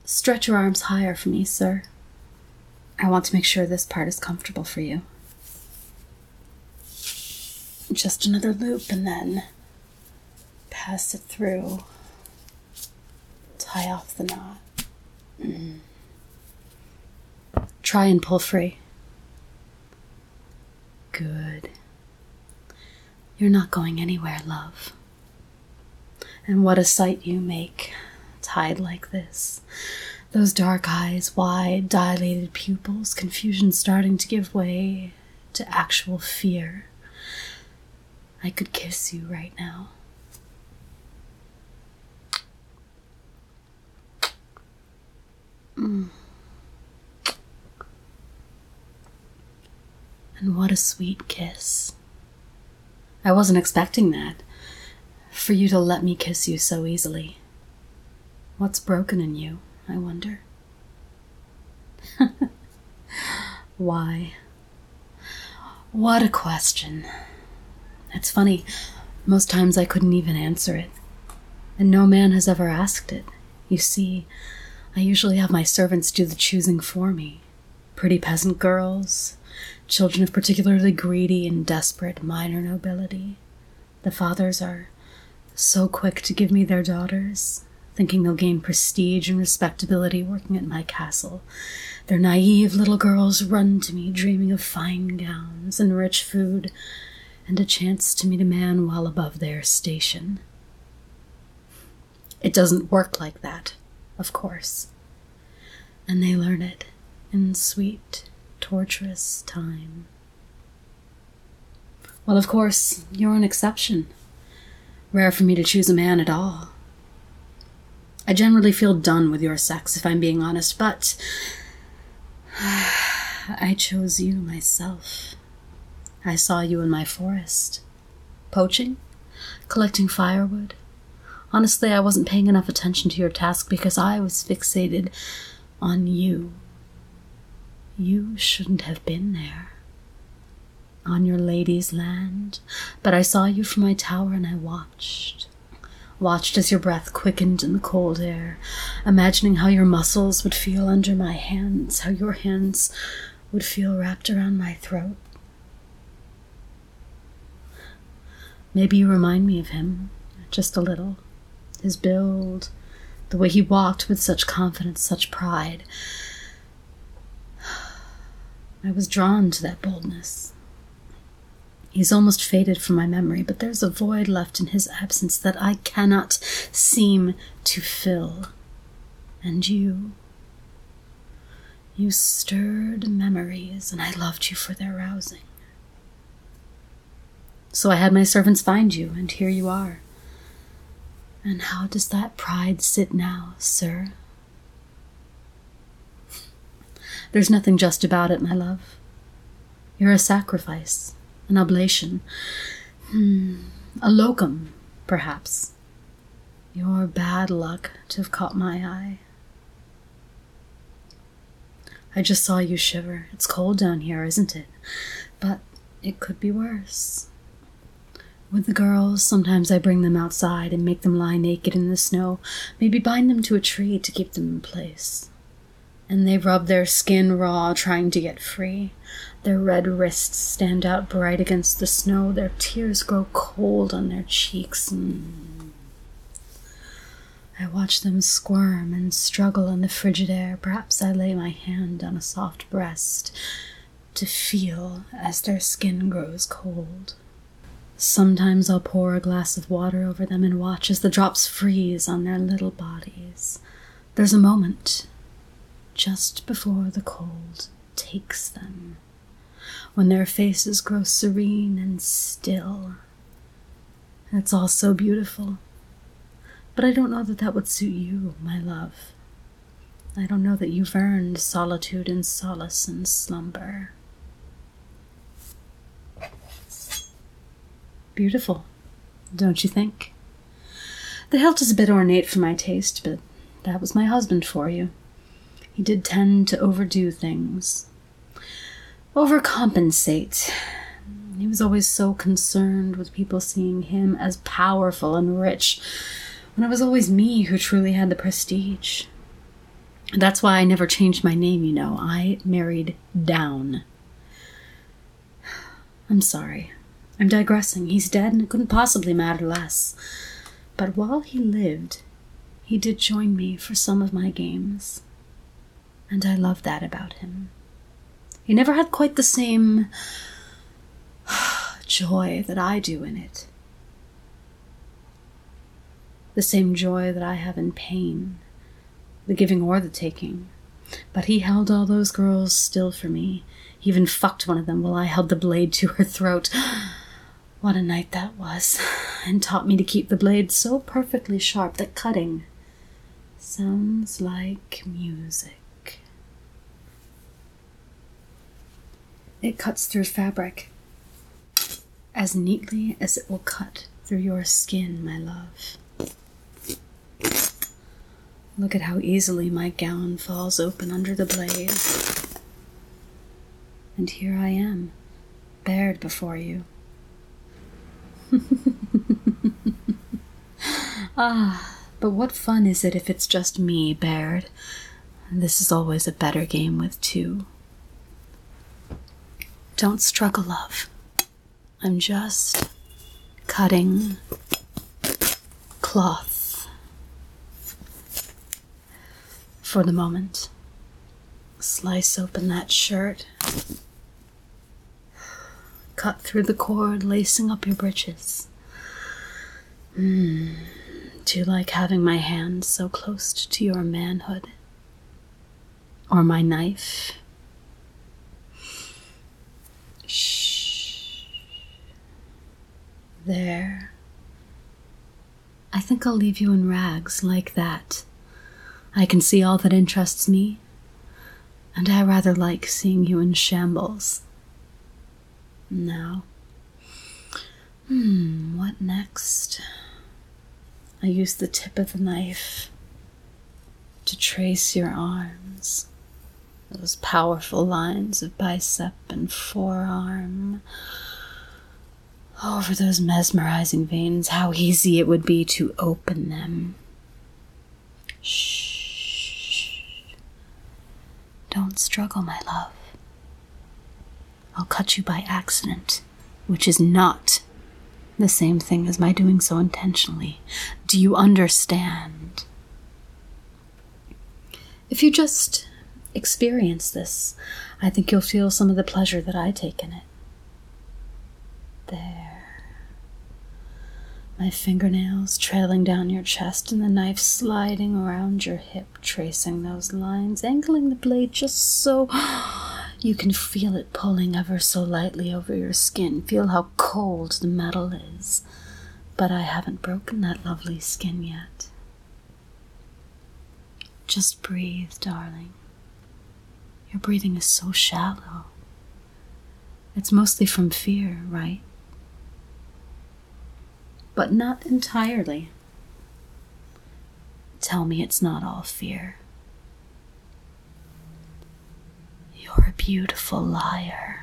Stretch your arms higher for me, sir. I want to make sure this part is comfortable for you. Just another loop and then pass it through. Tie off the knot. Try and pull free. Good. You're not going anywhere, love. And what a sight you make, tied like this. Those dark eyes, wide, dilated pupils, confusion starting to give way to actual fear. I could kiss you right now. And what a sweet kiss. I wasn't expecting that. For you to let me kiss you so easily. What's broken in you, I wonder? Why? What a question. It's funny, most times I couldn't even answer it. And no man has ever asked it. You see, I usually have my servants do the choosing for me. Pretty peasant girls, children of particularly greedy and desperate minor nobility. The fathers are so quick to give me their daughters, thinking they'll gain prestige and respectability working at my castle. Their naive little girls run to me dreaming of fine gowns and rich food and a chance to meet a man well above their station. It doesn't work like that, of course. And they learn it in sweet, torturous time. Well, of course, you're an exception. Rare for me to choose a man at all. I generally feel done with your sex, if I'm being honest, but I chose you myself. I saw you in my forest. Poaching? Collecting firewood? Honestly, I wasn't paying enough attention to your task because I was fixated on you. You shouldn't have been there. On your lady's land. But I saw you from my tower and I watched as your breath quickened in the cold air, imagining how your muscles would feel under my hands, how your hands would feel wrapped around my throat. Maybe you remind me of him, just a little. His build, the way he walked with such confidence, such pride. I was drawn to that boldness. He's almost faded from my memory, but there's a void left in his absence that I cannot seem to fill. And you stirred memories, and I loved you for their rousing. So I had my servants find you, and here you are. And how does that pride sit now, sir? There's nothing just about it, my love. You're a sacrifice. An oblation. A locum, perhaps. Your bad luck to have caught my eye. I just saw you shiver. It's cold down here, isn't it? But it could be worse. With the girls, sometimes I bring them outside and make them lie naked in the snow, maybe bind them to a tree to keep them in place. And they rub their skin raw, trying to get free. Their red wrists stand out bright against the snow. Their tears grow cold on their cheeks. I watch them squirm and struggle in the frigid air. Perhaps I lay my hand on a soft breast to feel as their skin grows cold. Sometimes I'll pour a glass of water over them and watch as the drops freeze on their little bodies. There's a moment just before the cold takes them, when their faces grow serene and still. It's all so beautiful. But I don't know that that would suit you, my love. I don't know that you've earned solitude and solace and slumber. Beautiful, don't you think? The hilt is a bit ornate for my taste, but that was my husband for you. He did tend to overdo things. Overcompensate. He was always so concerned with people seeing him as powerful and rich, when it was always me who truly had the prestige. That's why I never changed my name, you know. I married down. I'm sorry. I'm digressing. He's dead and it couldn't possibly matter less. But while he lived, he did join me for some of my games. And I love that about him. He never had quite the same joy that I do in it. The same joy that I have in pain, the giving or the taking. But he held all those girls still for me. He even fucked one of them while I held the blade to her throat. What a night that was, and taught me to keep the blade so perfectly sharp that cutting sounds like music. It cuts through fabric as neatly as it will cut through your skin, my love. Look at how easily my gown falls open under the blade. And here I am, bared before you. But what fun is it if it's just me, bared? This is always a better game with two. Don't struggle, love. I'm just cutting cloth for the moment. Slice open that shirt. Cut through the cord, lacing up your breeches. Do you like having my hand so close to your manhood? Or my knife? Shh. There. I think I'll leave you in rags like that. I can see all that interests me, and I rather like seeing you in shambles. Now, what next? I use the tip of the knife to trace your arms, those powerful lines of bicep and forearm. Over those mesmerizing veins, how easy it would be to open them. Shh. Don't struggle, my love. I'll cut you by accident, which is not the same thing as my doing so intentionally. Do you understand? If you just experience this, I think you'll feel some of the pleasure that I take in it. There. My fingernails trailing down your chest and the knife sliding around your hip, tracing those lines, angling the blade just so you can feel it pulling ever so lightly over your skin. Feel how cold the metal is. But I haven't broken that lovely skin yet. Just breathe, darling. Your breathing is so shallow. It's mostly from fear, right? But not entirely. Tell me it's not all fear. You're a beautiful liar.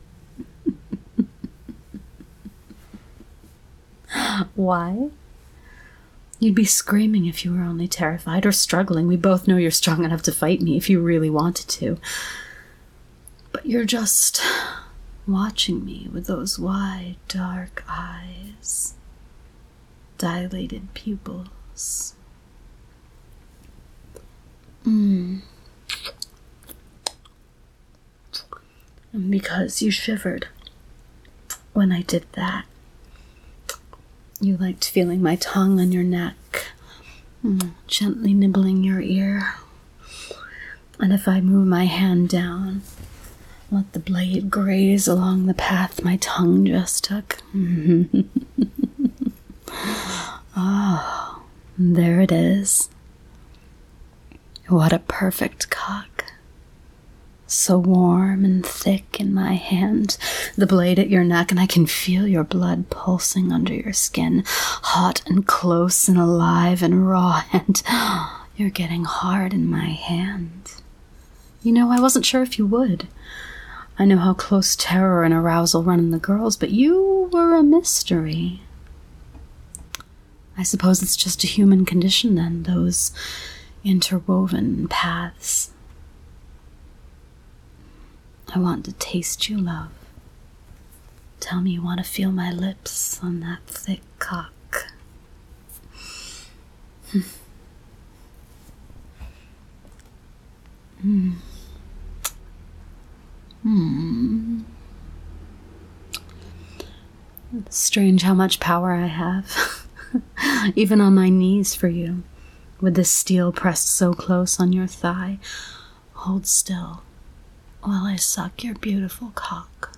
Why? You'd be screaming if you were only terrified or struggling. We both know you're strong enough to fight me if you really wanted to. But you're just watching me with those wide, dark eyes, dilated pupils. And because you shivered when I did that, you liked feeling my tongue on your neck, gently nibbling your ear. And if I move my hand down, let the blade graze along the path my tongue just took. Oh, there it is. What a perfect cock. So warm and thick in my hand, the blade at your neck, and I can feel your blood pulsing under your skin, hot and close and alive and raw, and you're getting hard in my hand. You know, I wasn't sure if you would. I know how close terror and arousal run in the girls, but you were a mystery. I suppose it's just a human condition then, those interwoven paths. I want to taste you, love. Tell me you want to feel my lips on that thick cock. Strange how much power I have, even on my knees for you, with this steel pressed so close on your thigh. Hold still while I suck your beautiful cock.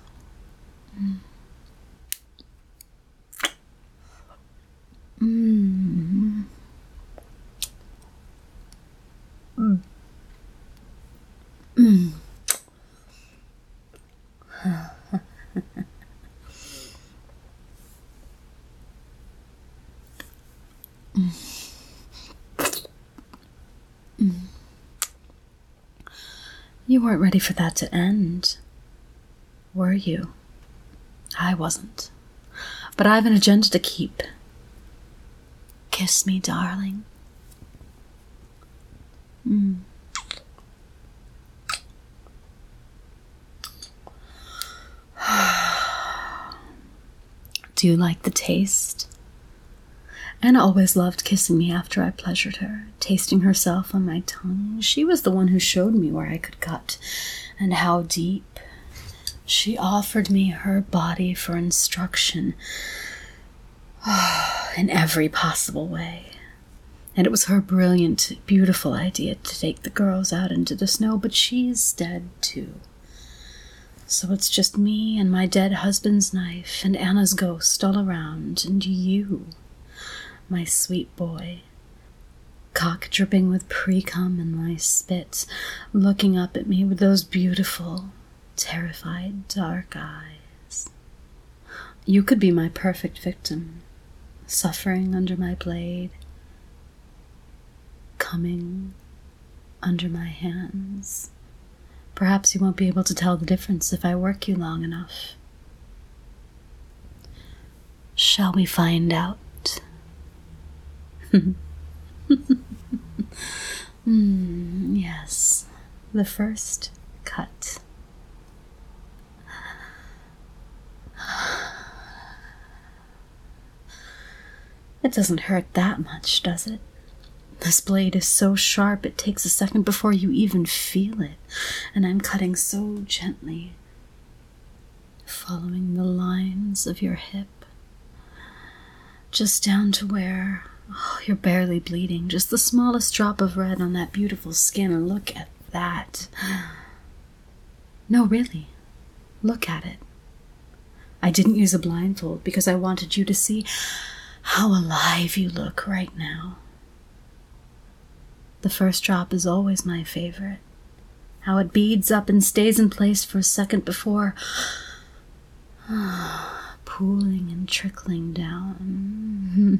You weren't ready for that to end, were you? I wasn't. But I have an agenda to keep. Kiss me, darling. Do you like the taste? Anna always loved kissing me after I pleasured her, tasting herself on my tongue. She was the one who showed me where I could cut and how deep. She offered me her body for instruction in every possible way. And it was her brilliant, beautiful idea to take the girls out into the snow, but she's dead too. So it's just me and my dead husband's knife and Anna's ghost all around, and you, my sweet boy, cock dripping with pre-cum and my spit, looking up at me with those beautiful, terrified, dark eyes. You could be my perfect victim, suffering under my blade, coming under my hands. Perhaps you won't be able to tell the difference if I work you long enough. Shall we find out? Yes, the first cut. It doesn't hurt that much, does it? This blade is so sharp it takes a second before you even feel it, and I'm cutting so gently, following the lines of your hip, just down to where you're barely bleeding, just the smallest drop of red on that beautiful skin, and look at that. No, really, look at it. I didn't use a blindfold because I wanted you to see how alive you look right now. The first drop is always my favorite. How it beads up and stays in place for a second before pooling and trickling down.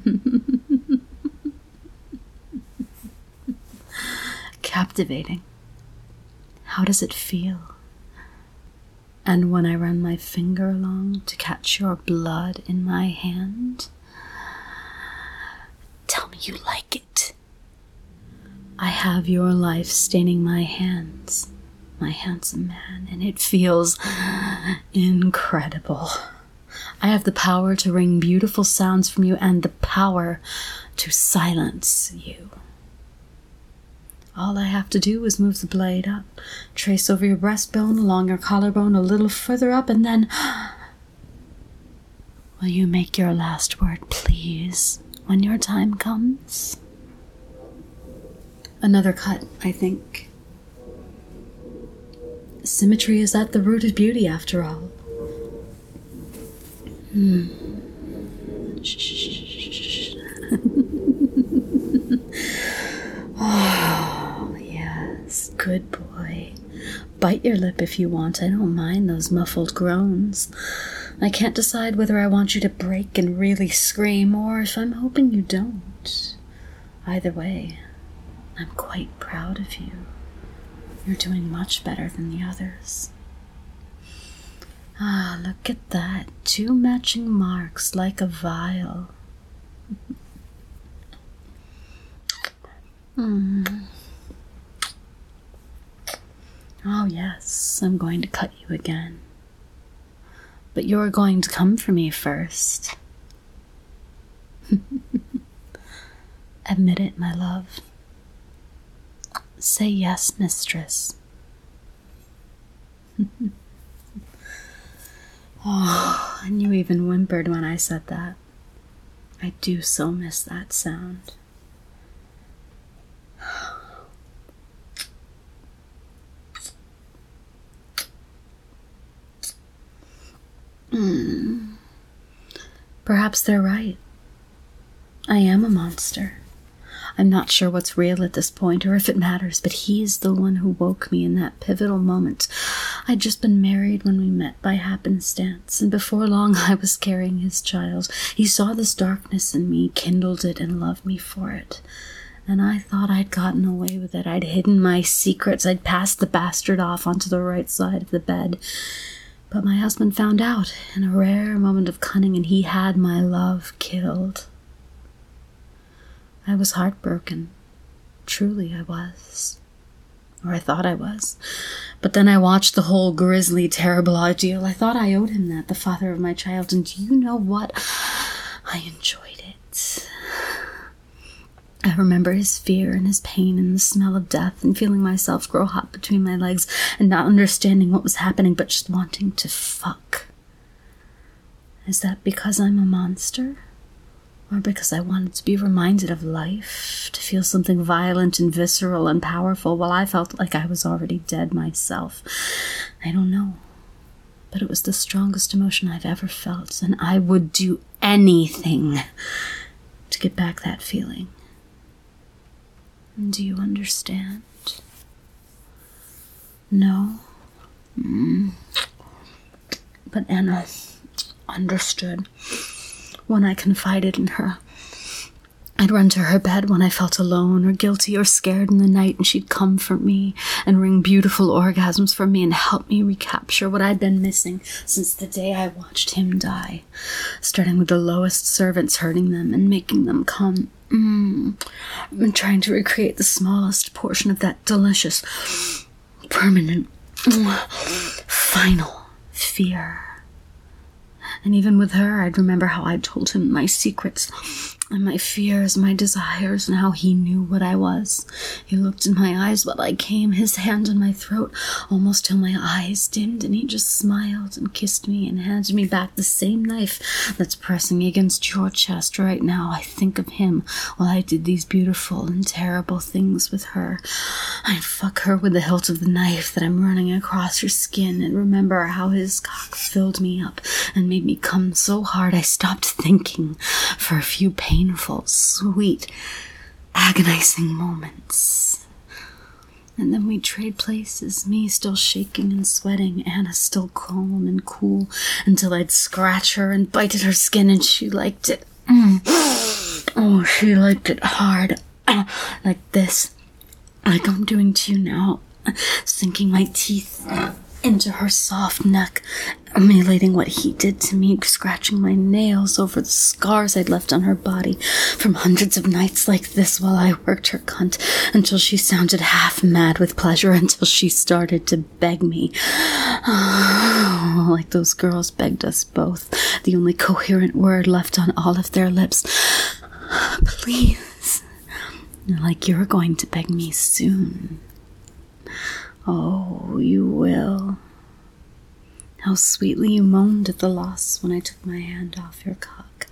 Captivating. How does it feel? And when I run my finger along to catch your blood in my hand, tell me you like it. I have your life staining my hands, my handsome man, and it feels incredible. I have the power to wring beautiful sounds from you and the power to silence you. All I have to do is move the blade up, trace over your breastbone, along your collarbone, a little further up, and then... Will you make your last word, please, when your time comes? Another cut, I think. Symmetry is at the root of beauty, after all. Oh, yes, good boy. Bite your lip if you want. I don't mind those muffled groans. I can't decide whether I want you to break and really scream, or if I'm hoping you don't. Either way, I'm quite proud of you. You're doing much better than the others. Ah, look at that. 2 matching marks like a vial. Yes, I'm going to cut you again. But you're going to come for me first. Admit it, my love. Say yes, mistress. Oh, and you even whimpered when I said that. I do so miss that sound. Perhaps they're right. I am a monster. I'm not sure what's real at this point or if it matters, but he's the one who woke me in that pivotal moment. I'd just been married when we met by happenstance, and before long I was carrying his child. He saw this darkness in me, kindled it, and loved me for it. And I thought I'd gotten away with it. I'd hidden my secrets. I'd passed the bastard off onto the right side of the bed. But my husband found out in a rare moment of cunning, and he had my love killed. I was heartbroken. Truly I was. Or I thought I was. But then I watched the whole grisly, terrible ordeal. I thought I owed him that, the father of my child, and do you know what? I enjoyed it. I remember his fear and his pain and the smell of death and feeling myself grow hot between my legs and not understanding what was happening but just wanting to fuck. Is that because I'm a monster? Or because I wanted to be reminded of life, to feel something violent and visceral and powerful while I felt like I was already dead myself? I don't know. But it was the strongest emotion I've ever felt, and I would do anything to get back that feeling. Do you understand? No? But Anna understood. When I confided in her, I'd run to her bed when I felt alone or guilty or scared in the night, and she'd comfort me and wring beautiful orgasms from me and help me recapture what I'd been missing since the day I watched him die, starting with the lowest servants hurting them and making them come. And trying to recreate the smallest portion of that delicious, permanent, final fear. And even with her, I'd remember how I'd told him my secrets and my fears, my desires, and how he knew what I was. He looked in my eyes while I came, his hand on my throat, almost till my eyes dimmed, and he just smiled and kissed me and handed me back the same knife that's pressing against your chest right now. I think of him while I did these beautiful and terrible things with her. I'd fuck her with the hilt of the knife that I'm running across her skin, and remember how his cock filled me up and made me come so hard I stopped thinking for a few painful, sweet, agonizing moments. And then we'd trade places, me still shaking and sweating, Anna still calm and cool, until I'd scratch her and bite at her skin, and she liked it. Oh, she liked it hard. Like this. Like I'm doing to you now. Sinking my teeth into her soft neck, emulating what he did to me, scratching my nails over the scars I'd left on her body from hundreds of nights like this while I worked her cunt until she sounded half mad with pleasure, until she started to beg me. Oh, like those girls begged us both, the only coherent word left on all of their lips. Please. Like you're going to beg me soon. Oh, you will. How sweetly you moaned at the loss when I took my hand off your cock.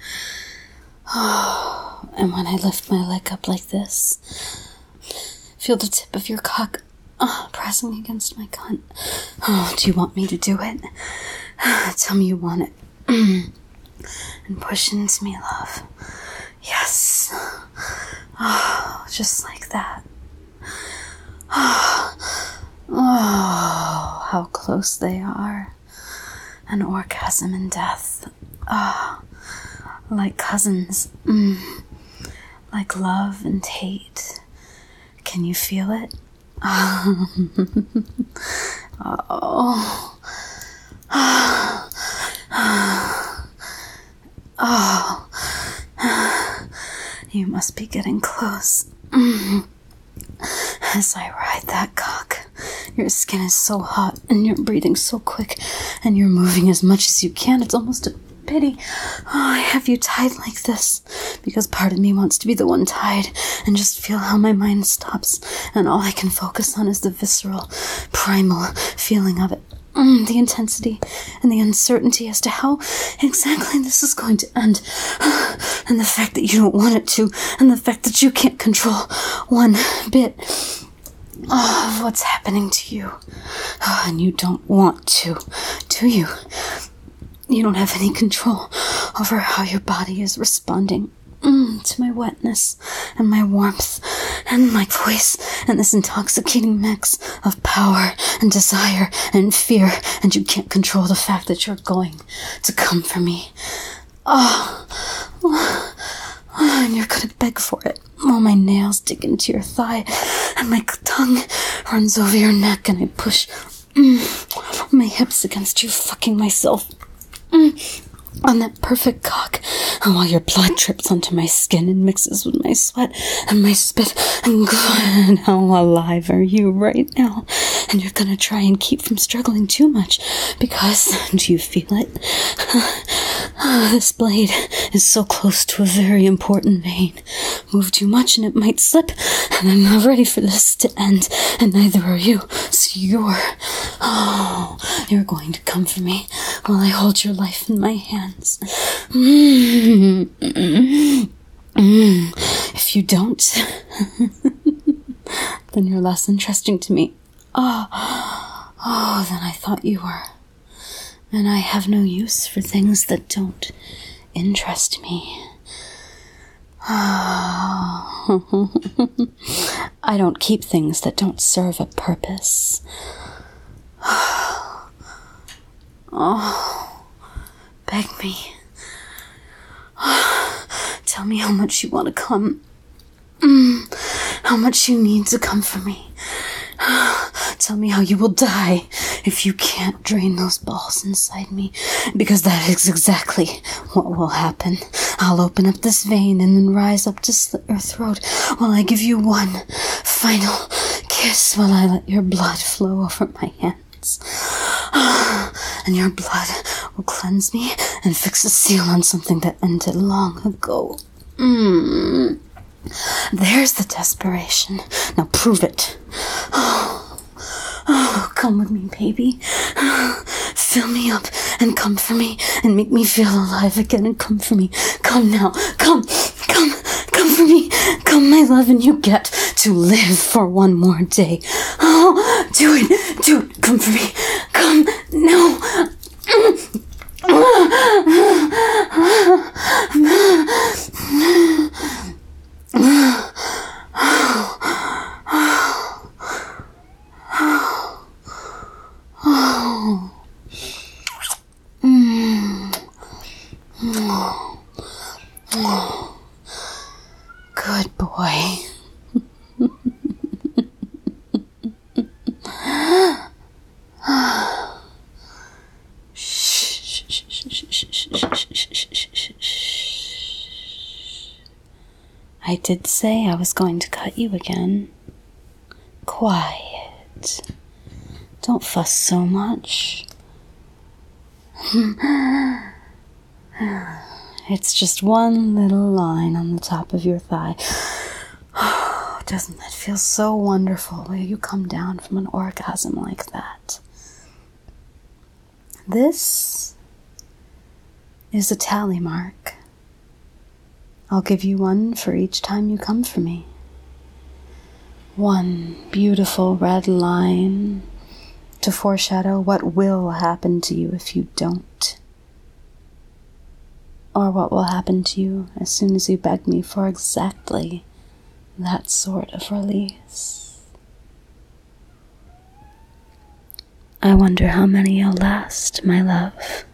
Oh, and when I lift my leg up like this, feel the tip of your cock pressing against my cunt. Oh, do you want me to do it? Tell me you want it. And push into me, love. Yes. Oh, just like that. Oh, how close they are. An orgasm and death. Ah, like cousins. Like love and hate. Can you feel it? Oh. Oh. You must be getting close. As I ride that cock Your skin is so hot, and you're breathing so quick, and you're moving as much as you can. It's almost a pity. I have you tied like this, because part of me wants to be the one tied, and just feel how my mind stops, and all I can focus on is the visceral, primal feeling of it. The intensity and the uncertainty as to how exactly this is going to end, and the fact that you don't want it to, and the fact that you can't control one bit of what's happening to you. And you don't want to, do you? You don't have any control over how your body is responding to my wetness and my warmth and my voice and this intoxicating mix of power and desire and fear, and you can't control the fact that you're going to come for me. And you're gonna beg for it while my nails dig into your thigh and my tongue runs over your neck and I push my hips against you, fucking myself on that perfect cock, and while your blood drips onto my skin and mixes with my sweat and my spit, and God, how alive are you right now? And you're gonna try and keep from struggling too much, because, do you feel it? This blade is so close to a very important vein. Move too much and it might slip, and I'm not ready for this to end, and neither are you. So you're going to come for me while I hold your life in my hands. If you don't, then you're less interesting to me. Than I thought you were. And I have no use for things that don't interest me. I don't keep things that don't serve a purpose. Beg me. Tell me how much you want to come. How much you need to come for me. Tell me how you will die if you can't drain those balls inside me, because that is exactly what will happen. I'll open up this vein and then rise up to slit your throat while I give you one final kiss while I let your blood flow over my hands. And your blood will cleanse me and fix a seal on something that ended long ago. There's the desperation. Now prove it. Come with me, baby. Fill me up and come for me and make me feel alive again and come for me. Come now. Come for me. Come, my love, and you get to live for one more day. Do it. Come for me. Come now. Good boy. I did say I was going to cut you again. Quiet. Don't fuss so much. It's just one little line on the top of your thigh. Doesn't that feel so wonderful when you come down from an orgasm like that? This is a tally mark. I'll give you one for each time you come for me. One beautiful red line to foreshadow what will happen to you if you don't. Or what will happen to you as soon as you beg me for exactly that sort of release. I wonder how many you'll last, my love.